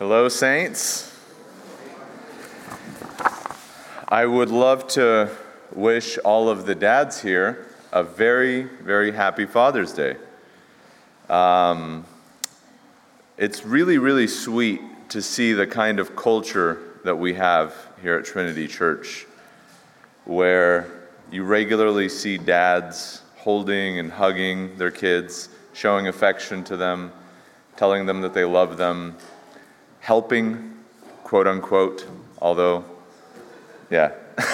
Hello, saints. I would love to wish all of the dads here a very, very happy Father's Day. It's really, really sweet to see the kind of culture that we have here at Trinity Church, where you regularly see dads holding and hugging their kids, showing affection to them, telling them that they love them, helping, quote unquote, although, yeah.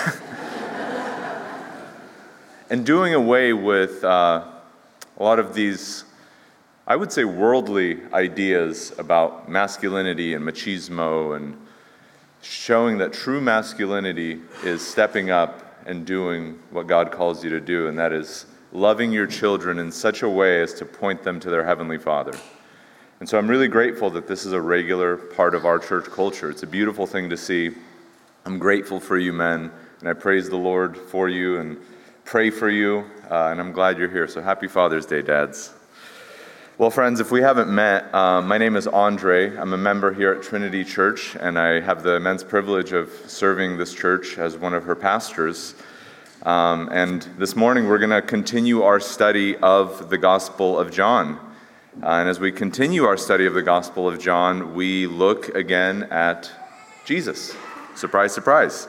And doing away with a lot of these, I would say, worldly ideas about masculinity and machismo, and showing that true masculinity is stepping up and doing what God calls you to do, and that is loving your children in such a way as to point them to their Heavenly Father. And so I'm really grateful that this is a regular part of our church culture. It's a beautiful thing to see. I'm grateful for you men, and I praise the Lord for you and pray for you, and I'm glad you're here. So happy Father's Day, dads. Well, friends, if we haven't met, my name is Andre. I'm a member here at Trinity Church, and I have the immense privilege of serving this church as one of her pastors. And this morning we're going to continue our study of the Gospel of John. And as we continue our study of the Gospel of John, we look again at Jesus. Surprise, surprise.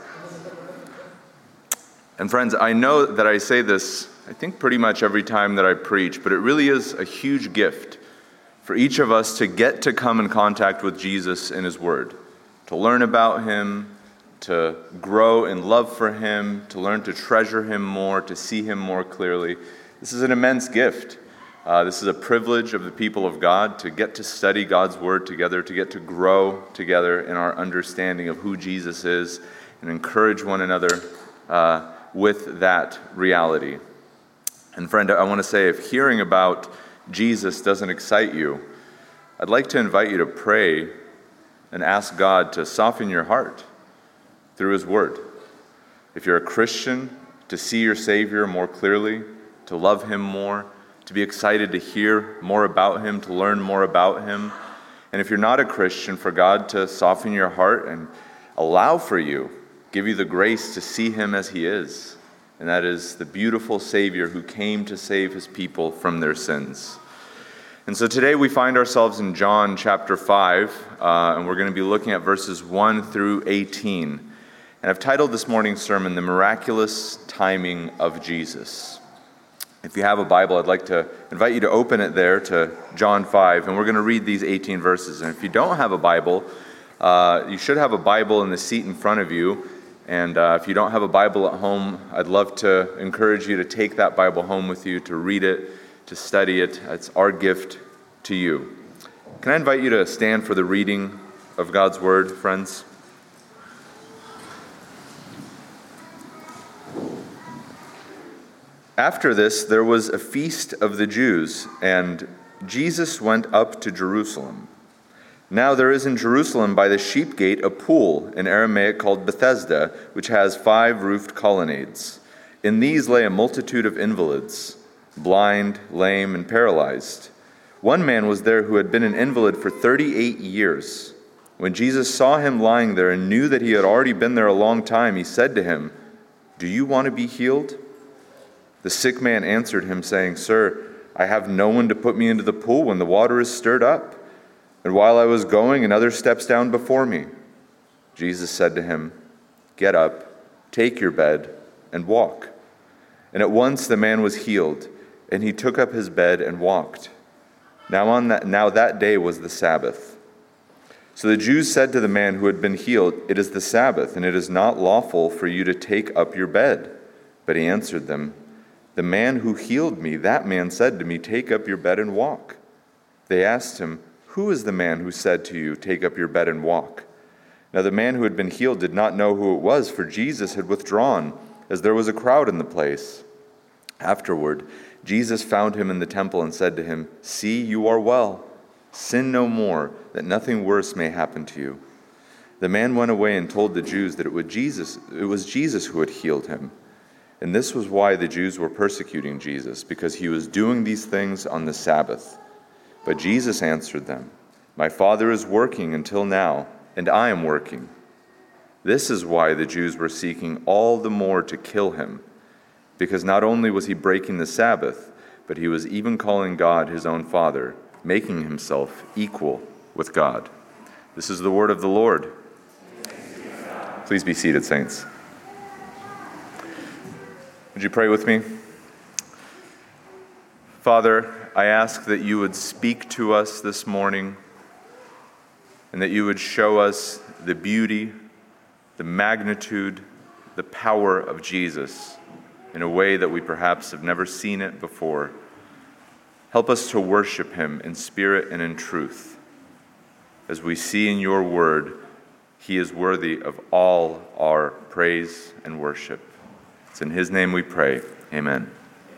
And friends, I know that I say this, I think pretty much every time that I preach, but it really is a huge gift for each of us to get to come in contact with Jesus in His Word, to learn about Him, to grow in love for Him, to learn to treasure Him more, to see Him more clearly. This is an immense gift. This is a privilege of the people of God to get to study God's Word together, to get to grow together in our understanding of who Jesus is, and encourage one another with that reality. And friend, I want to say, if hearing about Jesus doesn't excite you, I'd like to invite you to pray and ask God to soften your heart through His Word. If you're a Christian, to see your Savior more clearly, to love Him more, to be excited to hear more about Him, to learn more about Him. And if you're not a Christian, for God to soften your heart and allow for you, give you the grace to see Him as He is. And that is the beautiful Savior who came to save His people from their sins. And so today we find ourselves in John chapter 5, and we're going to be looking at verses 1 through 18. And I've titled this morning's sermon, The Miraculous Timing of Jesus. If you have a Bible, I'd like to invite you to open it there to John 5, and we're going to read these 18 verses. And if you don't have a Bible, you should have a Bible in the seat in front of you. And if you don't have a Bible at home, I'd love to encourage you to take that Bible home with you, to read it, to study it. It's our gift to you. Can I invite you to stand for the reading of God's Word, friends? After this, there was a feast of the Jews, and Jesus went up to Jerusalem. Now there is in Jerusalem by the sheep gate a pool, in Aramaic called Bethesda, which has 5 roofed colonnades. In these lay a multitude of invalids, blind, lame, and paralyzed. One man was there who had been an invalid for 38 years. When Jesus saw him lying there and knew that he had already been there a long time, he said to him, "Do you want to be healed?" The sick man answered him, saying, "Sir, I have no one to put me into the pool when the water is stirred up. And while I was going, another steps down before me." Jesus said to him, "Get up, take your bed, and walk." And at once the man was healed, and he took up his bed and walked. Now that day was the Sabbath. So the Jews said to the man who had been healed, "It is the Sabbath, and it is not lawful for you to take up your bed." But he answered them, "The man who healed me, that man said to me, 'Take up your bed and walk.'" They asked him, "Who is the man who said to you, 'Take up your bed and walk'?" Now the man who had been healed did not know who it was, for Jesus had withdrawn, as there was a crowd in the place. Afterward, Jesus found him in the temple and said to him, "See, you are well. Sin no more, that nothing worse may happen to you." The man went away and told the Jews that it was Jesus who had healed him. And this was why the Jews were persecuting Jesus, because he was doing these things on the Sabbath. But Jesus answered them, My Father is working until now, and I am working." This is why the Jews were seeking all the more to kill him, because not only was he breaking the Sabbath, but he was even calling God his own Father, making himself equal with God. This is the word of the Lord. Please be seated, saints. Would you pray with me? Father, I ask that you would speak to us this morning and that you would show us the beauty, the magnitude, the power of Jesus in a way that we perhaps have never seen it before. Help us to worship him in spirit and in truth. As we see in your word, he is worthy of all our praise and worship. It's in his name we pray. Amen.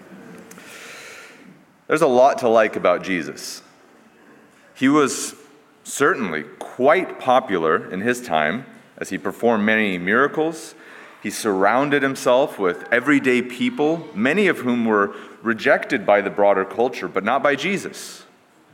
There's a lot to like about Jesus. He was certainly quite popular in his time as he performed many miracles. He surrounded himself with everyday people, many of whom were rejected by the broader culture, but not by Jesus.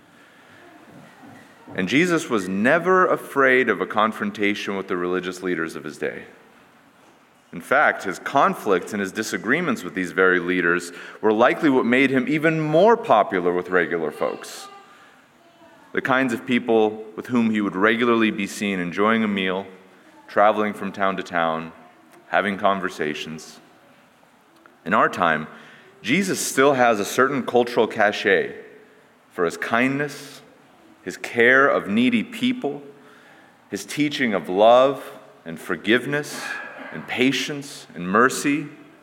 And Jesus was never afraid of a confrontation with the religious leaders of his day. In fact, his conflicts and his disagreements with these very leaders were likely what made him even more popular with regular folks. The kinds of people with whom he would regularly be seen enjoying a meal, traveling from town to town, having conversations. In our time, Jesus still has a certain cultural cachet for his kindness, his care of needy people, his teaching of love and forgiveness and patience and mercy.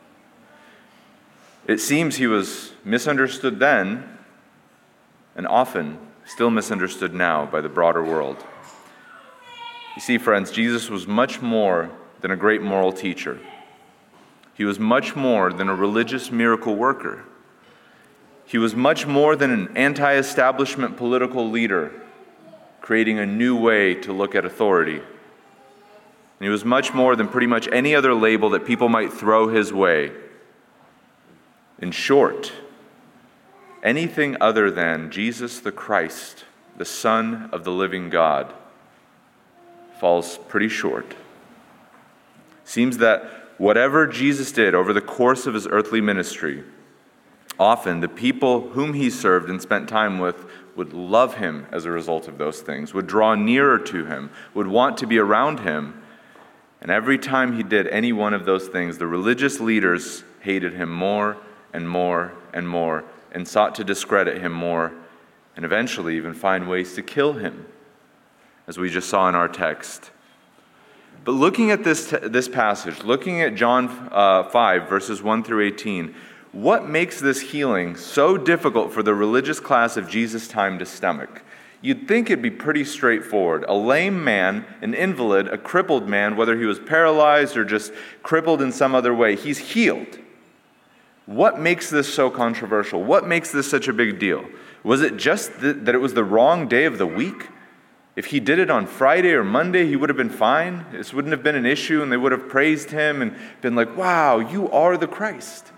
It seems he was misunderstood then and often still misunderstood now by the broader world. You see, friends, Jesus was much more than a great moral teacher. He was much more than a religious miracle worker. He was much more than an anti-establishment political leader creating a new way to look at authority. And he was much more than pretty much any other label that people might throw his way. In short, anything other than Jesus the Christ, the Son of the living God, falls pretty short. Seems that whatever Jesus did over the course of his earthly ministry, often the people whom he served and spent time with would love him as a result of those things, would draw nearer to him, would want to be around him. And every time he did any one of those things, the religious leaders hated him more and more and more and sought to discredit him more and eventually even find ways to kill him, as we just saw in our text. But looking at this passage, looking at John 5, verses 1 through 18, what makes this healing so difficult for the religious class of Jesus' time to stomach? You'd think it'd be pretty straightforward. A lame man, an invalid, a crippled man, whether he was paralyzed or just crippled in some other way, he's healed. What makes this so controversial? What makes this such a big deal? Was it just that it was the wrong day of the week? If he did it on Friday or Monday, he would have been fine. This wouldn't have been an issue, and they would have praised him and been like, "Wow, you are the Christ."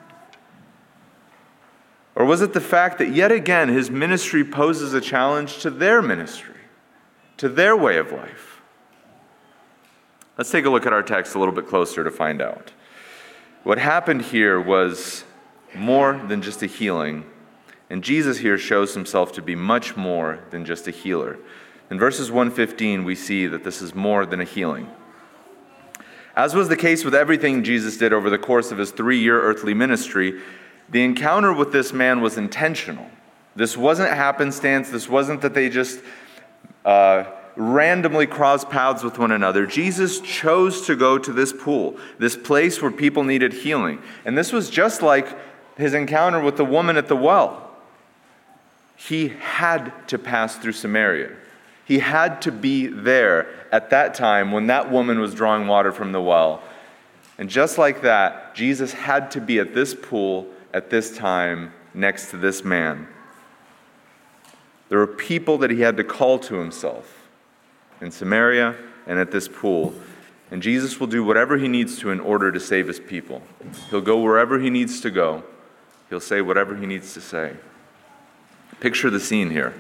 Or was it the fact that yet again his ministry poses a challenge to their ministry, to their way of life? Let's take a look at our text a little bit closer to find out. What happened here was more than just a healing, and Jesus here shows himself to be much more than just a healer. In verses 1-15, we see that this is more than a healing. As was the case with everything Jesus did over the course of his 3-year earthly ministry, the encounter with this man was intentional. This wasn't happenstance. This wasn't that they just randomly crossed paths with one another. Jesus chose to go to this pool, this place where people needed healing. And this was just like his encounter with the woman at the well. He had to pass through Samaria. He had to be there at that time when that woman was drawing water from the well. And just like that, Jesus had to be at this pool at this time next to this man. There were people that he had to call to himself in Samaria and at this pool. And Jesus will do whatever he needs to in order to save his people. He'll go wherever he needs to go. He'll say whatever he needs to say. Picture the scene here.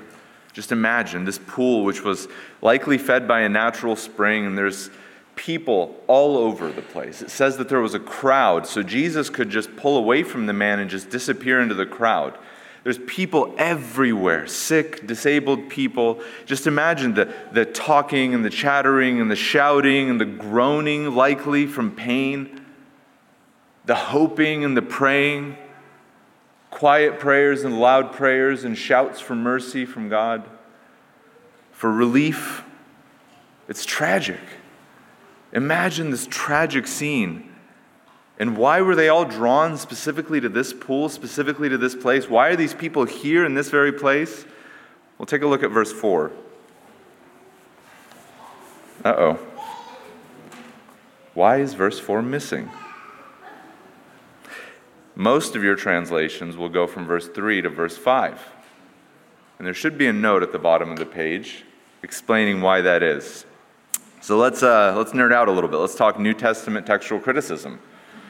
Just imagine this pool, which was likely fed by a natural spring, and there's people all over the place. It says that there was a crowd, so Jesus could just pull away from the man and just disappear into the crowd. There's people everywhere, sick, disabled people. Just imagine the talking and the chattering and the shouting and the groaning, likely from pain, the hoping and the praying, quiet prayers and loud prayers and shouts for mercy from God, for relief. It's tragic. Imagine this tragic scene. And why were they all drawn specifically to this pool, specifically to this place? Why are these people here in this very place? Well, take a look at verse 4. Uh-oh. Why is verse 4 missing? Most of your translations will go from verse 3 to verse 5. And there should be a note at the bottom of the page explaining why that is. So let's nerd out a little bit. Let's talk New Testament textual criticism.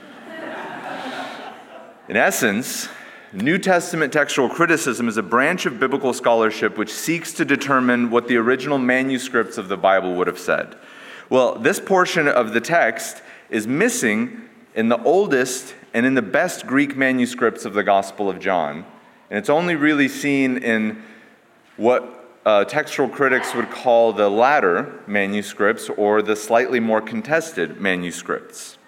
In essence, New Testament textual criticism is a branch of biblical scholarship which seeks to determine what the original manuscripts of the Bible would have said. Well, this portion of the text is missing in the oldest and in the best Greek manuscripts of the Gospel of John. And it's only really seen in what textual critics would call the latter manuscripts, or the slightly more contested manuscripts.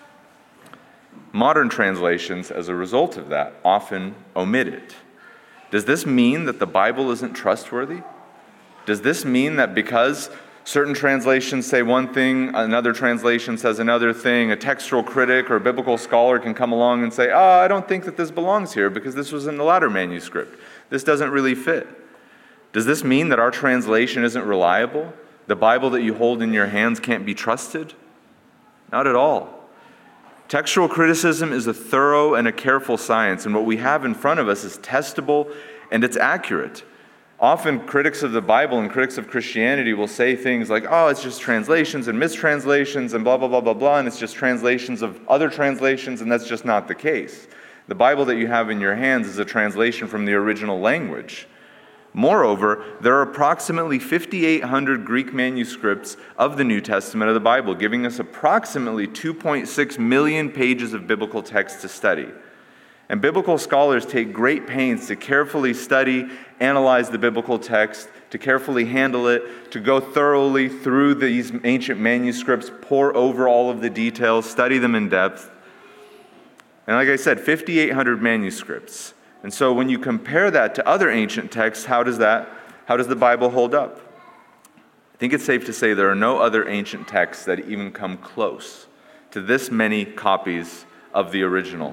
Modern translations, as a result of that, often omit it. Does this mean that the Bible isn't trustworthy? Does this mean that because certain translations say one thing, another translation says another thing, a textual critic or a biblical scholar can come along and say, I don't think that this belongs here because this was in the latter manuscript. This doesn't really fit. Does this mean that our translation isn't reliable? The Bible that you hold in your hands can't be trusted? Not at all. Textual criticism is a thorough and a careful science, and what we have in front of us is testable and it's accurate. Often critics of the Bible and critics of Christianity will say things like, it's just translations and mistranslations and blah, blah, blah, blah, blah, and it's just translations of other translations, and that's just not the case. The Bible that you have in your hands is a translation from the original language. Moreover, there are approximately 5,800 Greek manuscripts of the New Testament of the Bible, giving us approximately 2.6 million pages of biblical text to study. And biblical scholars take great pains to carefully study, analyze the biblical text, to carefully handle it, to go thoroughly through these ancient manuscripts, pore over all of the details, study them in depth. And like I said, 5,800 manuscripts. And so when you compare that to other ancient texts, how does the Bible hold up? I think it's safe to say there are no other ancient texts that even come close to this many copies of the original.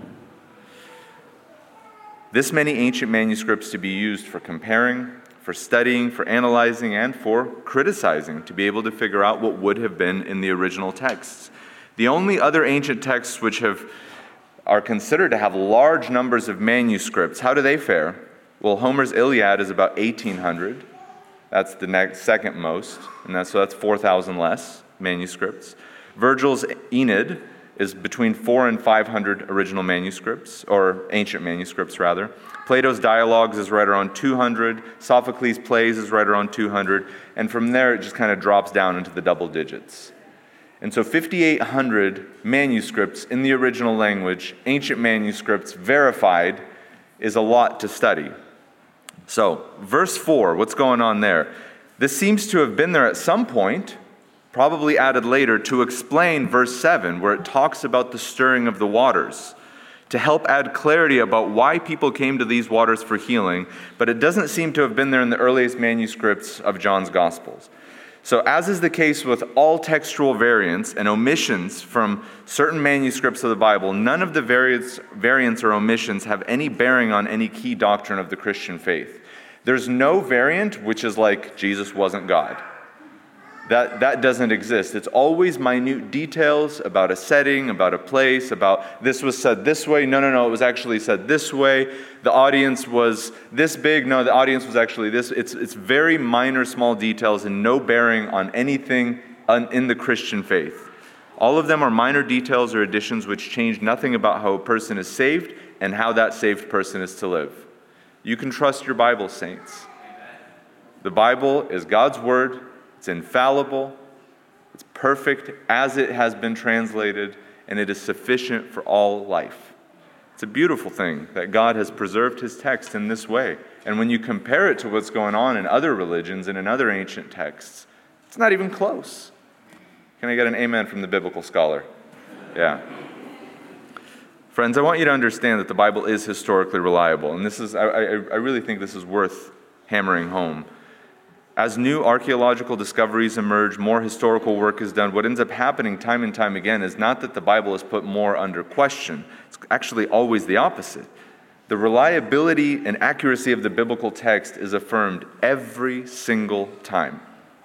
This many ancient manuscripts to be used for comparing, for studying, for analyzing, and for criticizing, to be able to figure out what would have been in the original texts. The only other ancient texts which are considered to have large numbers of manuscripts, how do they fare? Well, Homer's Iliad is about 1,800. That's the second most, and that's 4,000 less manuscripts. Virgil's Aeneid is between 400 and 500 original manuscripts, or ancient manuscripts rather. Plato's Dialogues is right around 200. Sophocles' Plays is right around 200. And from there, it just kind of drops down into the double digits. And so 5,800 manuscripts in the original language, ancient manuscripts verified, is a lot to study. So, verse 4, what's going on there? This seems to have been there at some point, probably added later, to explain verse 7, where it talks about the stirring of the waters, to help add clarity about why people came to these waters for healing, but it doesn't seem to have been there in the earliest manuscripts of John's Gospels. So as is the case with all textual variants and omissions from certain manuscripts of the Bible, none of the variants or omissions have any bearing on any key doctrine of the Christian faith. There's no variant which is like Jesus wasn't God. That doesn't exist. It's always minute details about a setting, about a place, about this was said this way. No, it was actually said this way. The audience was this big. No, the audience was actually this. It's very minor, small details and no bearing on anything in the Christian faith. All of them are minor details or additions which change nothing about how a person is saved and how that saved person is to live. You can trust your Bible, saints. The Bible is God's word. It's infallible. It's perfect as it has been translated, and it is sufficient for all life. It's a beautiful thing that God has preserved his text in this way. And when you compare it to what's going on in other religions and in other ancient texts, it's not even close. Can I get an amen from the biblical scholar? Yeah. Friends, I want you to understand that the Bible is historically reliable, and I really think this is worth hammering home. As new archaeological discoveries emerge, more historical work is done. What ends up happening time and time again is not that the Bible is put more under question. It's actually always the opposite. The reliability and accuracy of the biblical text is affirmed every single time.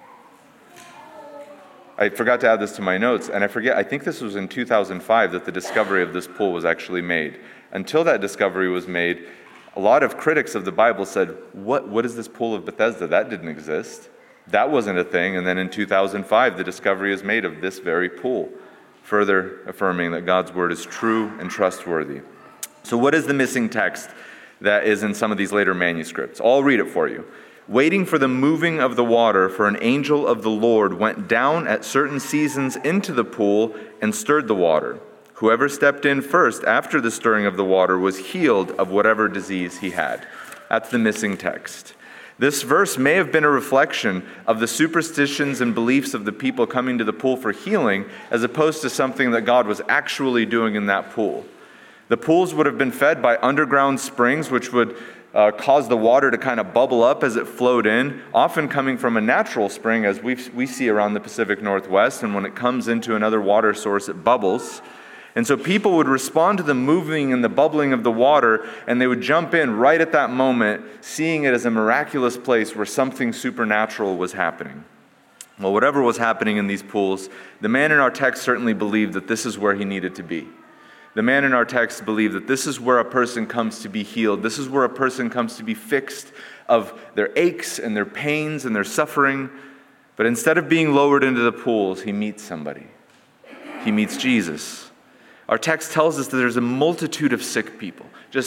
I forgot to add this to my notes, and I think this was in 2005 that the discovery of this pool was actually made. Until that discovery was made, a lot of critics of the Bible said, what is this pool of Bethesda? That didn't exist. That wasn't a thing. And then in 2005, the discovery is made of this very pool, further affirming that God's word is true and trustworthy. So what is the missing text that is in some of these later manuscripts? I'll read it for you. Waiting for the moving of the water, for an angel of the Lord went down at certain seasons into the pool and stirred the water. Whoever stepped in first after the stirring of the water was healed of whatever disease he had. That's the missing text. This verse may have been a reflection of the superstitions and beliefs of the people coming to the pool for healing, as opposed to something that God was actually doing in that pool. The pools would have been fed by underground springs, which would cause the water to kind of bubble up as it flowed in, often coming from a natural spring, as we see around the Pacific Northwest, and when it comes into another water source, it bubbles. And so people would respond to the moving and the bubbling of the water, and they would jump in right at that moment, seeing it as a miraculous place where something supernatural was happening. Well, whatever was happening in these pools, the man in our text certainly believed that this is where he needed to be. The man in our text believed that this is where a person comes to be healed. This is where a person comes to be fixed of their aches and their pains and their suffering. But instead of being lowered into the pools, he meets somebody. He meets Jesus. Our text tells us that there's a multitude of sick people.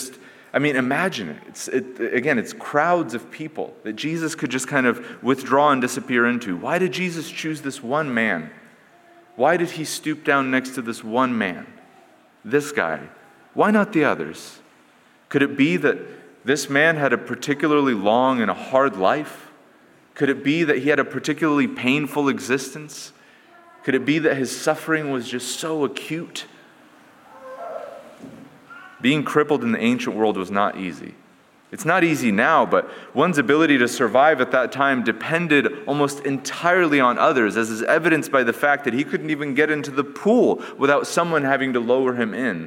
Imagine it. It's crowds of people that Jesus could just kind of withdraw and disappear into. Why did Jesus choose this one man? Why did he stoop down next to this one man? This guy. Why not the others? Could it be that this man had a particularly long and a hard life? Could it be that he had a particularly painful existence? Could it be that his suffering was just so acute? Being crippled in the ancient world was not easy. It's not easy now, but one's ability to survive at that time depended almost entirely on others, as is evidenced by the fact that he couldn't even get into the pool without someone having to lower him in.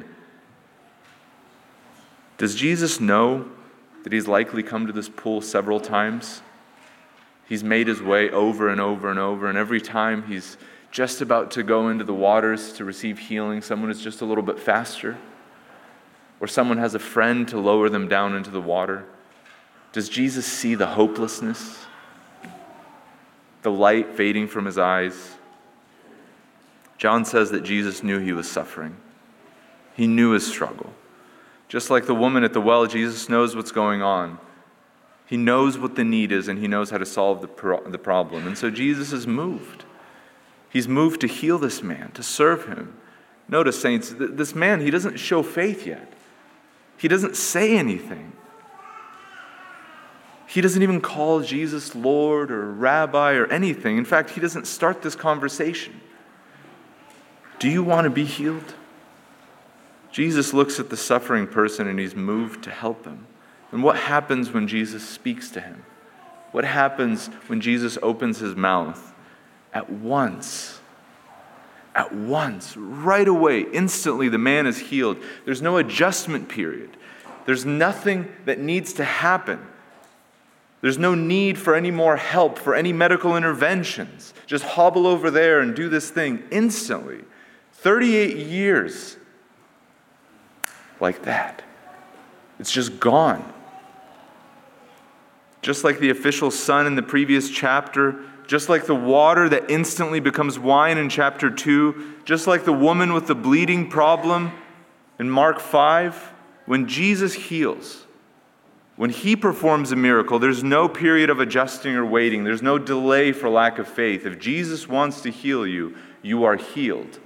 Does Jesus know that he's likely come to this pool several times? He's made his way over and over and over, and every time he's just about to go into the waters to receive healing, someone is just a little bit faster. Or someone has a friend to lower them down into the water? Does Jesus see the hopelessness? The light fading from his eyes? John says that Jesus knew he was suffering. He knew his struggle. Just like the woman at the well, Jesus knows what's going on. He knows what the need is, and he knows how to solve the problem. And so Jesus is moved. He's moved to heal this man, to serve him. Notice, saints, this man, he doesn't show faith yet. He doesn't say anything. He doesn't even call Jesus Lord or Rabbi or anything. In fact, he doesn't start this conversation. Do you want to be healed? Jesus looks at the suffering person and he's moved to help him. And what happens when Jesus speaks to him? What happens when Jesus opens his mouth? At once, right away, instantly, the man is healed. There's no adjustment period. There's nothing that needs to happen. There's no need for any more help, for any medical interventions. Just hobble over there and do this thing instantly. 38 years like that. It's just gone. Just like the official son in the previous chapter, just like the water that instantly becomes wine in chapter 2, just like the woman with the bleeding problem in Mark 5, when Jesus heals, When he performs a miracle, there's no period of adjusting or waiting. There's no delay for lack of faith. If Jesus wants to heal you, you are healed.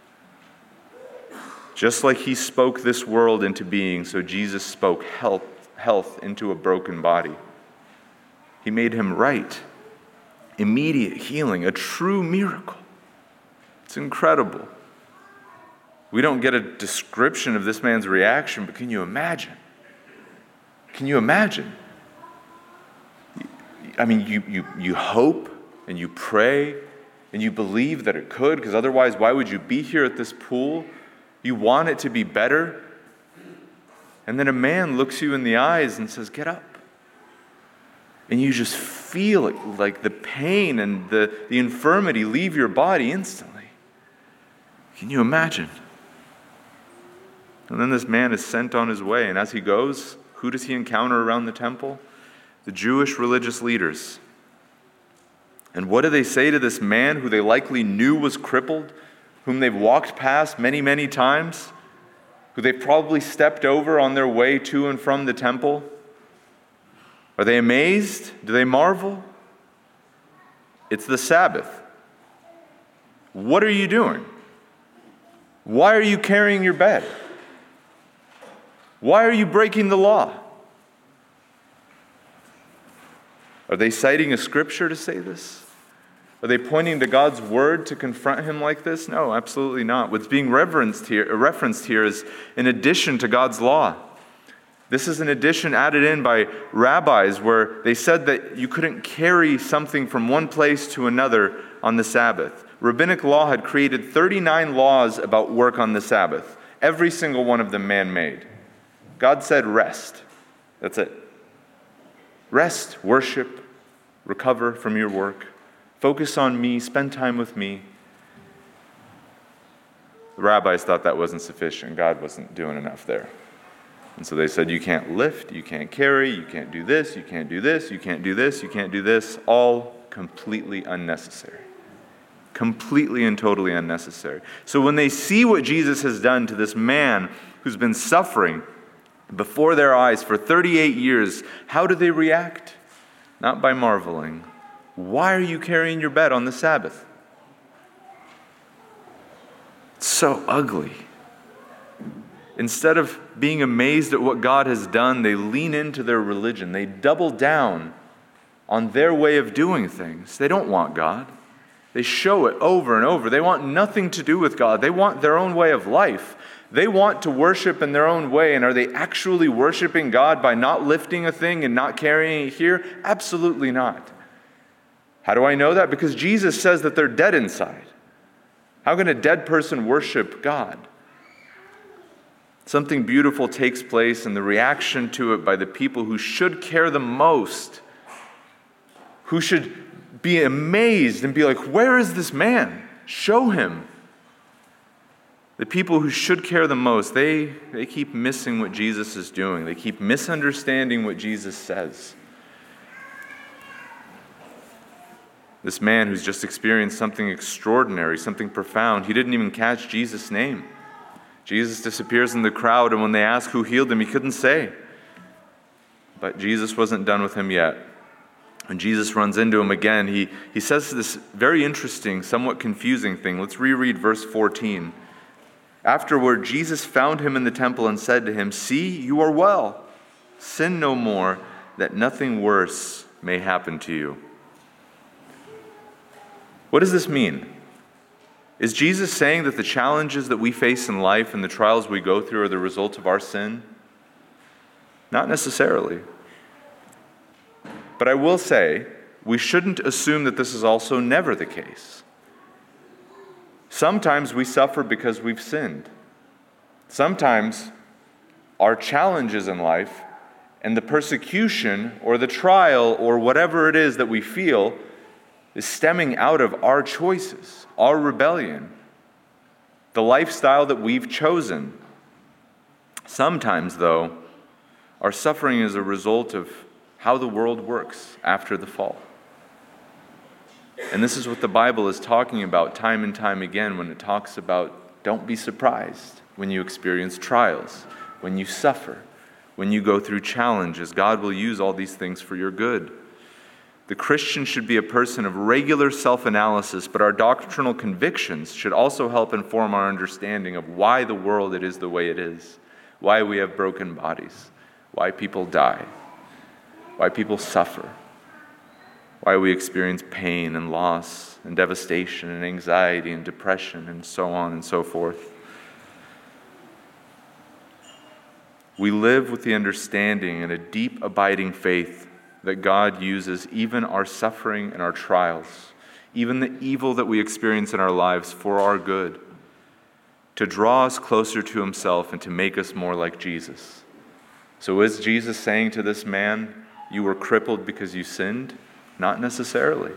Just like he spoke this world into being, so Jesus spoke health into a broken body. He made him right. Immediate healing, a true miracle. It's incredible. We don't get a description of this man's reaction, but can you imagine? Can you imagine? I mean, you hope and you pray and you believe that it could, because otherwise, why would you be here at this pool? You want it to be better. And then a man looks you in the eyes and says, "Get up." And you just feel it, like the pain and the infirmity leave your body instantly. Can you imagine? And then this man is sent on his way, and as he goes, who does he encounter around the temple? The Jewish religious leaders. And what do they say to this man who they likely knew was crippled, whom they've walked past many, many times, who they've probably stepped over on their way to and from the temple? Are they amazed? Do they marvel? It's the Sabbath. What are you doing? Why are you carrying your bed? Why are you breaking the law? Are they citing a scripture to say this? Are they pointing to God's word to confront him like this? No, absolutely not. What's being referenced here is in addition to God's law. This is an addition added in by rabbis where they said that you couldn't carry something from one place to another on the Sabbath. Rabbinic law had created 39 laws about work on the Sabbath, every single one of them man-made. God said rest. That's it. Rest, worship, recover from your work. Focus on me, spend time with me. The rabbis thought that wasn't sufficient. God wasn't doing enough there. And so they said, you can't lift, you can't carry, you can't do this, you can't do this, you can't do this, you can't do this. All completely unnecessary. Completely and totally unnecessary. So when they see what Jesus has done to this man who's been suffering before their eyes for 38 years, how do they react? Not by marveling. Why are you carrying your bed on the Sabbath? It's so ugly. Instead of being amazed at what God has done, they lean into their religion. They double down on their way of doing things. They don't want God. They show it over and over. They want nothing to do with God. They want their own way of life. They want to worship in their own way. And are they actually worshiping God by not lifting a thing and not carrying it here? Absolutely not. How do I know that? Because Jesus says that they're dead inside. How can a dead person worship God? Something beautiful takes place, and the reaction to it by the people who should care the most, who should be amazed and be like, where is this man? Show him. The people who should care the most, they keep missing what Jesus is doing. They keep misunderstanding what Jesus says. This man who's just experienced something extraordinary, something profound, he didn't even catch Jesus' name. Jesus disappears in the crowd, and when they ask who healed him, he couldn't say. But Jesus wasn't done with him yet. When Jesus runs into him again, he says this very interesting, somewhat confusing thing. Let's reread verse 14. Afterward, Jesus found him in the temple and said to him, "See, you are well. Sin no more, that nothing worse may happen to you." What does this mean? Is Jesus saying that the challenges that we face in life and the trials we go through are the result of our sin? Not necessarily. But I will say, we shouldn't assume that this is also never the case. Sometimes we suffer because we've sinned. Sometimes our challenges in life and the persecution or the trial or whatever it is that we feel is stemming out of our choices, our rebellion, the lifestyle that we've chosen. Sometimes, though, our suffering is a result of how the world works after the fall. And this is what the Bible is talking about time and time again when it talks about don't be surprised when you experience trials, when you suffer, When you go through challenges, God will use all these things for your good. The Christian should be a person of regular self-analysis, but our doctrinal convictions should also help inform our understanding of why the world it is the way it is, why we have broken bodies, why people die, why people suffer, why we experience pain and loss and devastation and anxiety and depression and so on and so forth. We live with the understanding and a deep abiding faith that God uses even our suffering and our trials, even the evil that we experience in our lives for our good, to draw us closer to himself and to make us more like Jesus. So is Jesus saying to this man, you were crippled because you sinned? Not necessarily.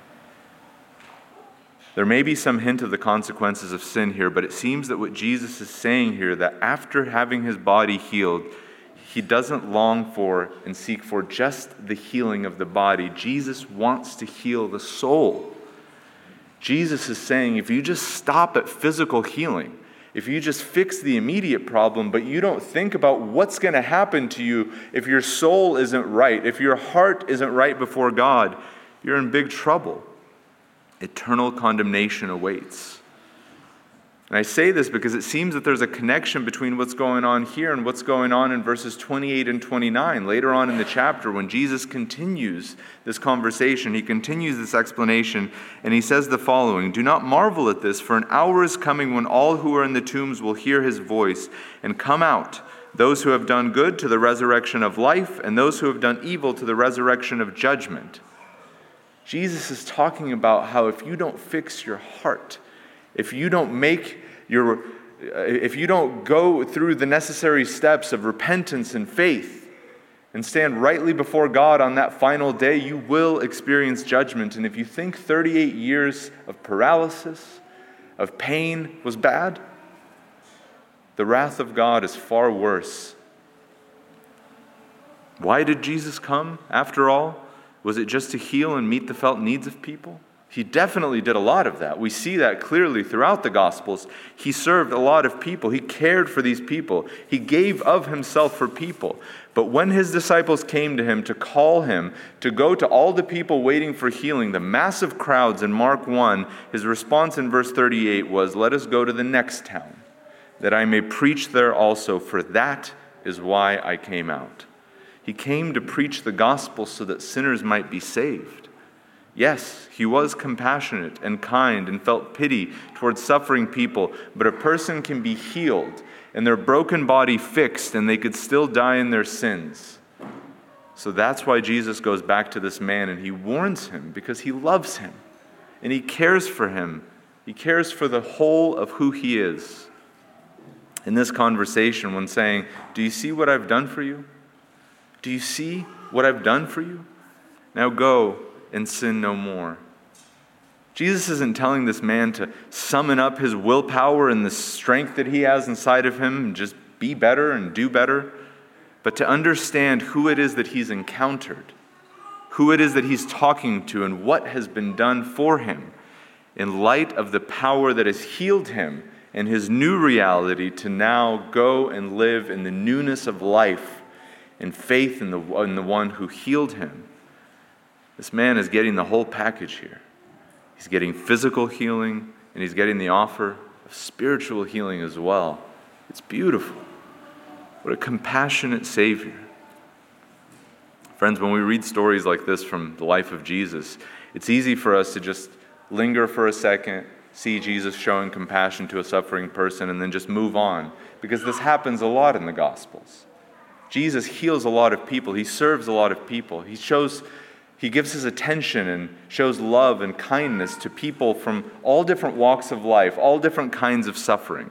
There may be some hint of the consequences of sin here, but it seems that what Jesus is saying here, that after having his body healed, he doesn't long for and seek for just the healing of the body. Jesus wants to heal the soul. Jesus is saying, if you just stop at physical healing, if you just fix the immediate problem, but you don't think about what's going to happen to you if your soul isn't right, if your heart isn't right before God, you're in big trouble. Eternal condemnation awaits. And I say this because it seems that there's a connection between what's going on here and what's going on in verses 28 and 29. Later on in the chapter, when Jesus continues this conversation, he continues this explanation, and he says the following, "Do not marvel at this, for an hour is coming when all who are in the tombs will hear his voice and come out, those who have done good to the resurrection of life, and those who have done evil to the resurrection of judgment." Jesus is talking about how if you don't fix your heart, if you don't go through the necessary steps of repentance and faith and stand rightly before God on that final day, you will experience judgment. And if you think 38 years of paralysis, of pain was bad, the wrath of God is far worse. Why did Jesus come, after all? Was it just to heal and meet the felt needs of people? He definitely did a lot of that. We see that clearly throughout the Gospels. He served a lot of people. He cared for these people. He gave of himself for people. But when his disciples came to him to call him to go to all the people waiting for healing, the massive crowds in Mark 1, his response in verse 38 was, "Let us go to the next town, that I may preach there also, for that is why I came out." He came to preach the gospel so that sinners might be saved. Yes, he was compassionate and kind and felt pity towards suffering people, but a person can be healed and their broken body fixed and they could still die in their sins. So that's why Jesus goes back to this man and he warns him because he loves him and he cares for him. He cares for the whole of who he is. In this conversation, when saying, "Do you see what I've done for you? Do you see what I've done for you? Now go and sin no more." Jesus isn't telling this man to summon up his willpower and the strength that he has inside of him and just be better and do better, but to understand who it is that he's encountered, who it is that he's talking to, and what has been done for him in light of the power that has healed him and his new reality to now go and live in the newness of life and faith in the one who healed him. This man is getting the whole package here. He's getting physical healing, and he's getting the offer of spiritual healing as well. It's beautiful. What a compassionate Savior. Friends, when we read stories like this from the life of Jesus, it's easy for us to just linger for a second, see Jesus showing compassion to a suffering person, and then just move on, because this happens a lot in the Gospels. Jesus heals a lot of people. He serves a lot of people. He gives his attention and shows love and kindness to people from all different walks of life, all different kinds of suffering.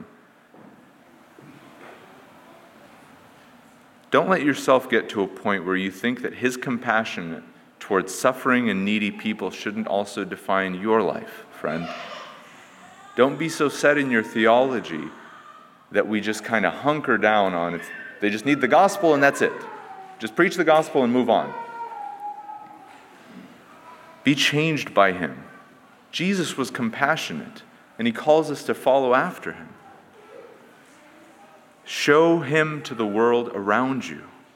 Don't let yourself get to a point where you think that his compassion towards suffering and needy people shouldn't also define your life, friend. Don't be so set in your theology that we just kind of hunker down on it. They just need the gospel and that's it. Just preach the gospel and move on. Be changed by him. Jesus was compassionate, and he calls us to follow after him. Show him to the world around you.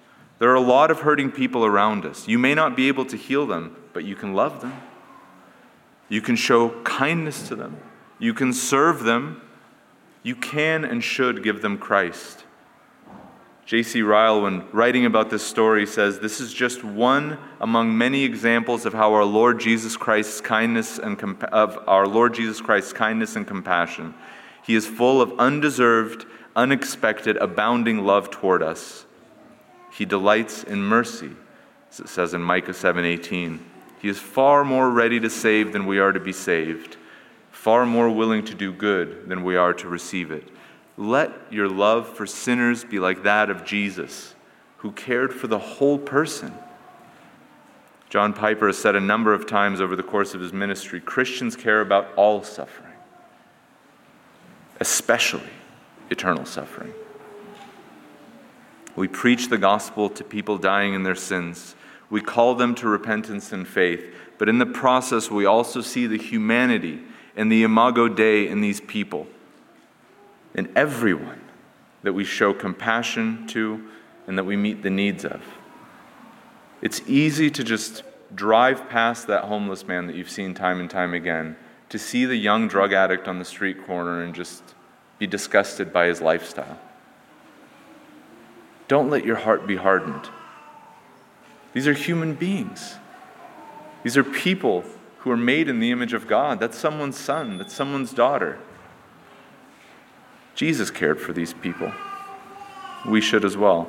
There are a lot of hurting people around us. You may not be able to heal them, but you can love them. You can show kindness to them. You can serve them. You can and should give them Christ. J.C. Ryle, when writing about this story, says, "This is just one among many examples of how our Lord Jesus Christ's kindness and compassion. He is full of undeserved, unexpected, abounding love toward us. He delights in mercy," as it says in Micah 7:18. "He is far more ready to save than we are to be saved, far more willing to do good than we are to receive it." Let your love for sinners be like that of Jesus, who cared for the whole person. John Piper has said a number of times over the course of his ministry, Christians care about all suffering, especially eternal suffering. We preach the gospel to people dying in their sins. We call them to repentance and faith, but in the process we also see the humanity and the imago Dei in these people, in everyone that we show compassion to and that we meet the needs of. It's easy to just drive past that homeless man that you've seen time and time again, to see the young drug addict on the street corner and just be disgusted by his lifestyle. Don't let your heart be hardened. These are human beings. These are people who are made in the image of God. That's someone's son. That's someone's daughter. Jesus cared for these people. We should as well.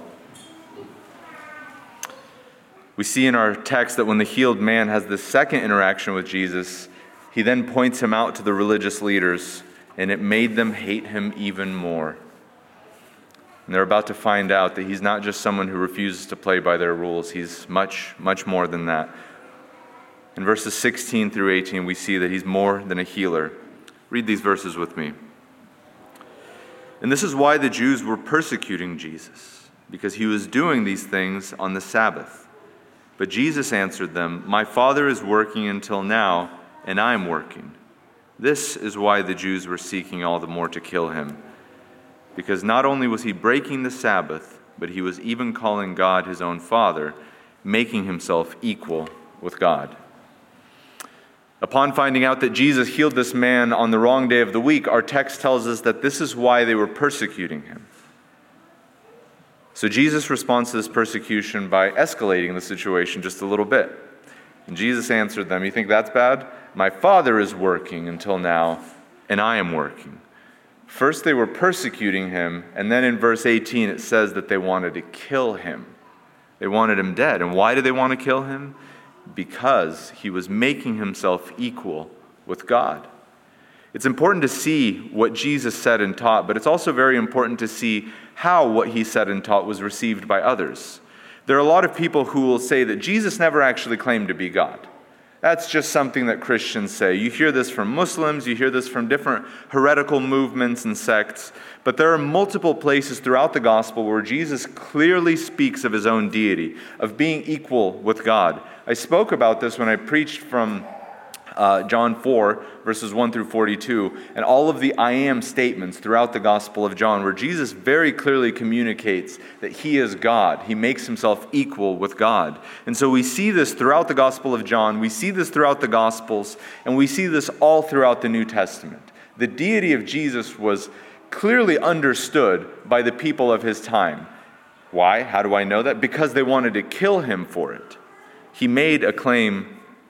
We see in our text that when the healed man has this second interaction with Jesus, he then points him out to the religious leaders, and it made them hate him even more. And they're about to find out that he's not just someone who refuses to play by their rules. He's much, much more than that. In verses 16 through 18, we see that he's more than a healer. Read these verses with me. "And this is why the Jews were persecuting Jesus, because he was doing these things on the Sabbath. But Jesus answered them, 'My Father is working until now, and I am working.' This is why the Jews were seeking all the more to kill him, because not only was he breaking the Sabbath, but he was even calling God his own Father, making himself equal with God." Upon finding out that Jesus healed this man on the wrong day of the week, our text tells us that this is why they were persecuting him. So Jesus responds to this persecution by escalating the situation just a little bit. And Jesus answered them, "You think that's bad? My Father is working until now, and I am working." First they were persecuting him, and then in verse 18 it says that they wanted to kill him. They wanted him dead. And why did they want to kill him? Because he was making himself equal with God. It's important to see what Jesus said and taught, but it's also very important to see how what he said and taught was received by others. There are a lot of people who will say that Jesus never actually claimed to be God. That's just something that Christians say. You hear this from Muslims, you hear this from different heretical movements and sects, but there are multiple places throughout the gospel where Jesus clearly speaks of his own deity, of being equal with God. I spoke about this when I preached from John 4, verses 1 through 42, and all of the I am statements throughout the Gospel of John, where Jesus very clearly communicates that he is God. He makes himself equal with God. And so we see this throughout the Gospel of John, we see this throughout the Gospels, and we see this all throughout the New Testament. The deity of Jesus was clearly understood by the people of his time. Why? How do I know that? Because they wanted to kill him for it. He made a claim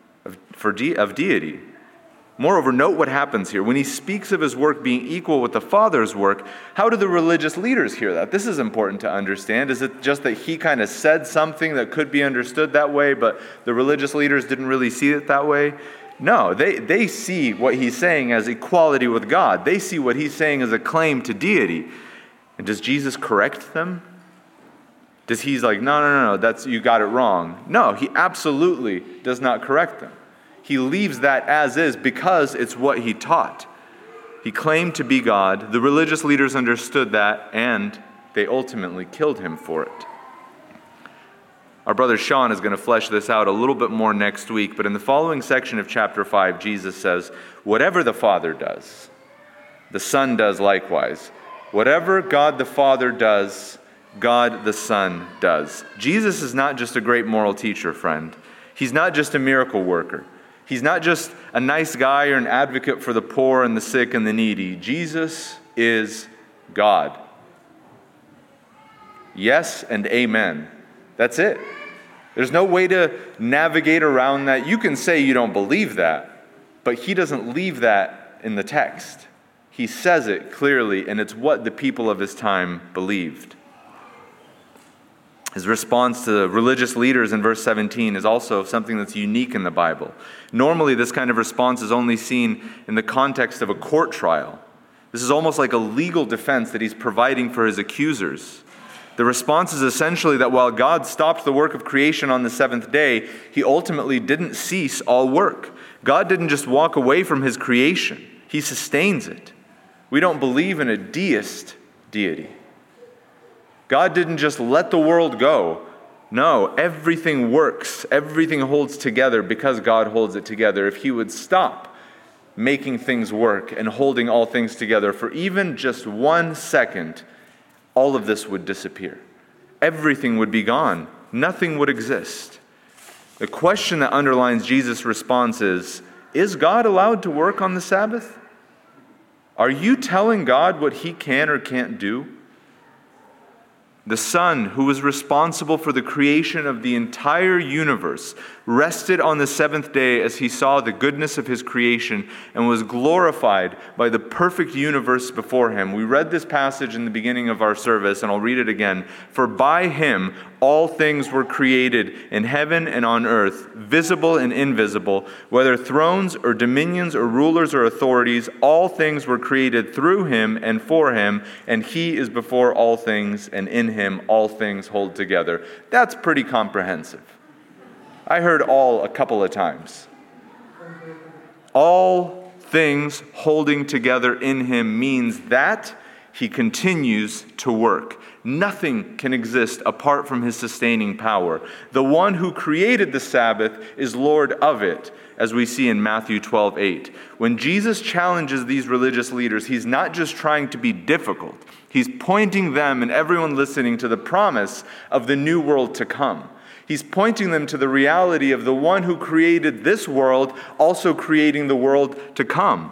of deity. Moreover, note what happens here. When he speaks of his work being equal with the Father's work, how do the religious leaders hear that? This is important to understand. Is it just that he kind of said something that could be understood that way, but the religious leaders didn't really see it that way? No, they see what he's saying as equality with God. They see what he's saying as a claim to deity. And does Jesus correct them? Does he's like, no, that's, you got it wrong. No, he absolutely does not correct them. He leaves that as is because it's what he taught. He claimed to be God. The religious leaders understood that, and they ultimately killed him for it. Our brother Sean is going to flesh this out a little bit more next week, but in the following section of chapter 5, Jesus says, "Whatever the Father does, the Son does likewise. Whatever God the Father does, God the Son does. Jesus is not just a great moral teacher, friend. He's not just a miracle worker. He's not just a nice guy or an advocate for the poor and the sick and the needy. Jesus is God. Yes and amen. That's it. There's no way to navigate around that. You can say you don't believe that, but he doesn't leave that in the text. He says it clearly, and it's what the people of his time believed. His response to the religious leaders in verse 17 is also something that's unique in the Bible. Normally, this kind of response is only seen in the context of a court trial. This is almost like a legal defense that he's providing for his accusers. The response is essentially that while God stopped the work of creation on the seventh day, he ultimately didn't cease all work. God didn't just walk away from his creation. He sustains it. We don't believe in a deist deity. God didn't just let the world go. No, everything works. Everything holds together because God holds it together. If he would stop making things work and holding all things together for even just 1 second, all of this would disappear. Everything would be gone. Nothing would exist. The question that underlines Jesus' response is God allowed to work on the Sabbath? Are you telling God what he can or can't do? The Son, who was responsible for the creation of the entire universe, rested on the seventh day as he saw the goodness of his creation and was glorified by the perfect universe before him. We read this passage in the beginning of our service, and I'll read it again. For by him all things were created in heaven and on earth, visible and invisible, whether thrones or dominions or rulers or authorities, all things were created through him and for him, and he is before all things, and in him all things hold together. That's pretty comprehensive. I heard all a couple of times. All things holding together in him means that he continues to work. Nothing can exist apart from his sustaining power. The one who created the Sabbath is Lord of it, as we see in Matthew 12:8. When Jesus challenges these religious leaders, he's not just trying to be difficult. He's pointing them and everyone listening to the promise of the new world to come. He's pointing them to the reality of the one who created this world also creating the world to come.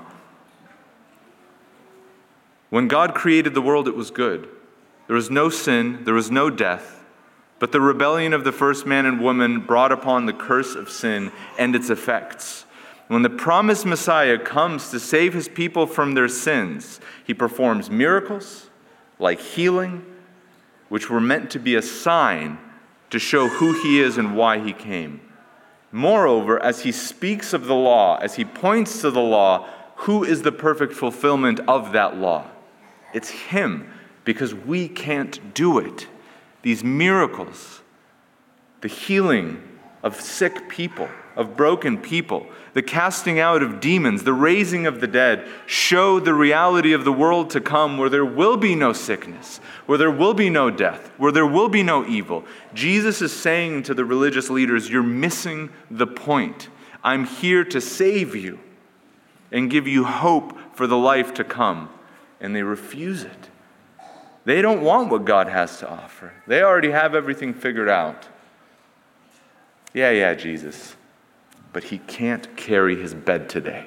When God created the world, it was good. There was no sin, there was no death, but the rebellion of the first man and woman brought upon the curse of sin and its effects. When the promised Messiah comes to save his people from their sins, he performs miracles like healing, which were meant to be a sign to show who he is and why he came. Moreover, as he speaks of the law, as he points to the law, who is the perfect fulfillment of that law? It's him, because we can't do it. These miracles, the healing of sick people, of broken people, the casting out of demons, the raising of the dead, show the reality of the world to come where there will be no sickness, where there will be no death, where there will be no evil. Jesus is saying to the religious leaders, you're missing the point. I'm here to save you and give you hope for the life to come. And they refuse it. They don't want what God has to offer. They already have everything figured out. Yeah, Jesus. But he can't carry his bed today.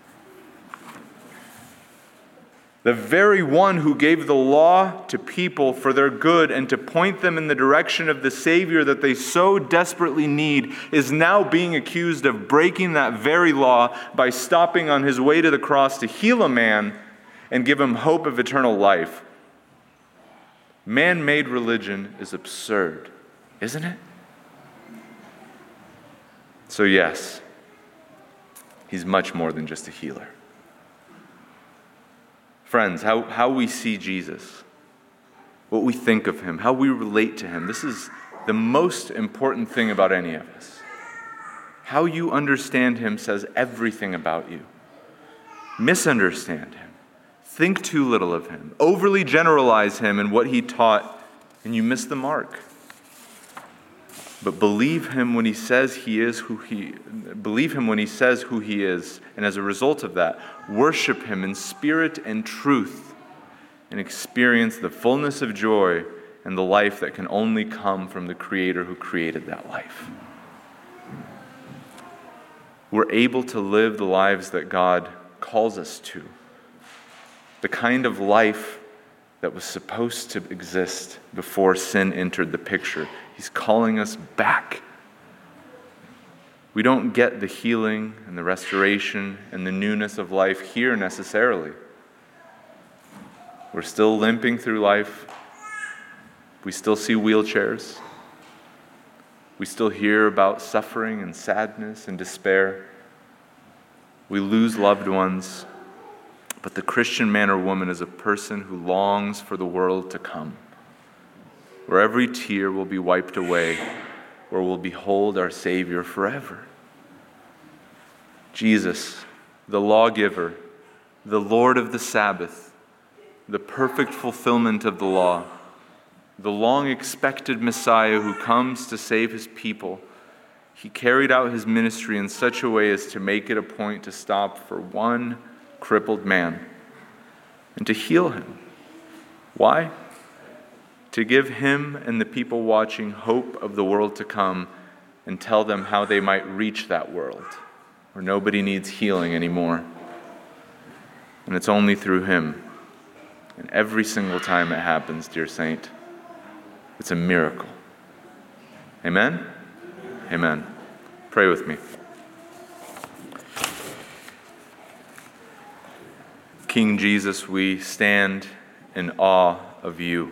The very one who gave the law to people for their good and to point them in the direction of the Savior that they so desperately need is now being accused of breaking that very law by stopping on his way to the cross to heal a man and give him hope of eternal life. Man-made religion is absurd, isn't it? So yes, he's much more than just a healer. Friends, how we see Jesus, what we think of him, how we relate to him, this is the most important thing about any of us. How you understand him says everything about you. Misunderstand him. Think too little of him. Overly generalize him and what he taught, and you miss the mark. But believe him when he says he is who he is, and as a result of that, worship him in spirit and truth, and experience the fullness of joy and the life that can only come from the Creator who created that life. We're able to live the lives that God calls us to, the kind of life that was supposed to exist before sin entered the picture. He's calling us back. We don't get the healing and the restoration and the newness of life here necessarily. We're still limping through life. We still see wheelchairs. We still hear about suffering and sadness and despair. We lose loved ones. But the Christian man or woman is a person who longs for the world to come, where every tear will be wiped away, where we'll behold our Savior forever. Jesus, the lawgiver, the Lord of the Sabbath, the perfect fulfillment of the law, the long-expected Messiah who comes to save his people, he carried out his ministry in such a way as to make it a point to stop for one crippled man and to heal him. Why? To give him and the people watching hope of the world to come and tell them how they might reach that world where nobody needs healing anymore. And it's only through him. And every single time it happens, dear saint, it's a miracle. Amen? Amen. Pray with me. King Jesus, we stand in awe of you.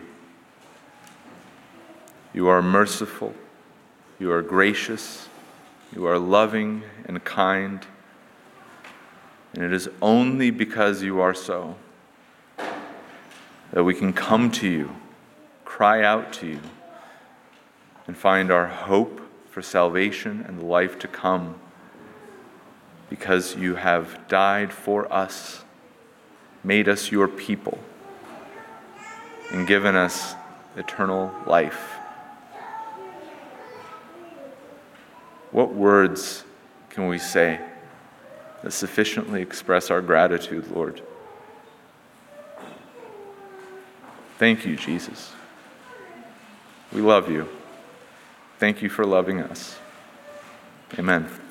You are merciful. You are gracious. You are loving and kind. And it is only because you are so that we can come to you, cry out to you, and find our hope for salvation and the life to come, because you have died for us, made us your people, and given us eternal life. What words can we say that sufficiently express our gratitude, Lord? Thank you, Jesus. We love you. Thank you for loving us. Amen.